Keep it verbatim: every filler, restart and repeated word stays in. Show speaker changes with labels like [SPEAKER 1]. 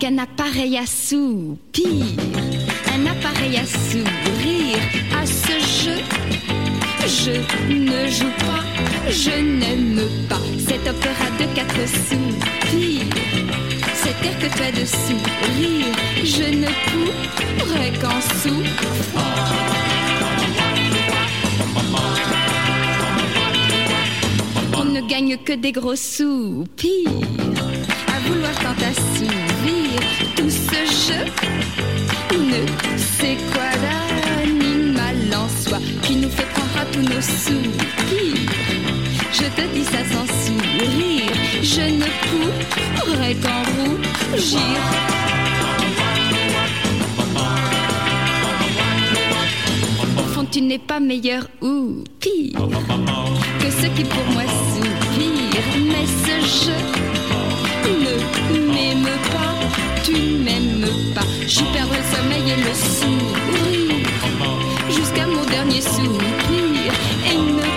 [SPEAKER 1] qu'un appareil à soupir, un appareil à sourire. À ce jeu, je ne joue pas, je n'aime pas cet opéra de quatre soupirs. Cet air que tu as de sourire, je ne pourrais qu'en souffrir. On ne gagne que des gros soupirs, à vouloir tant assouvir tout ce jeu. Ne sais quoi d'animal en soi qui nous fait prendre à tous nos soupirs. Je te dis ça sans sourire, je ne pourrais qu'en rougir. Au fond, tu n'es pas meilleur ou pire que ceux qui pour moi soupirent. Mais ce jeu ne m'aime pas, tu ne m'aimes pas. Je perdrai le sommeil et le sourire jusqu'à mon dernier soupir. Et ne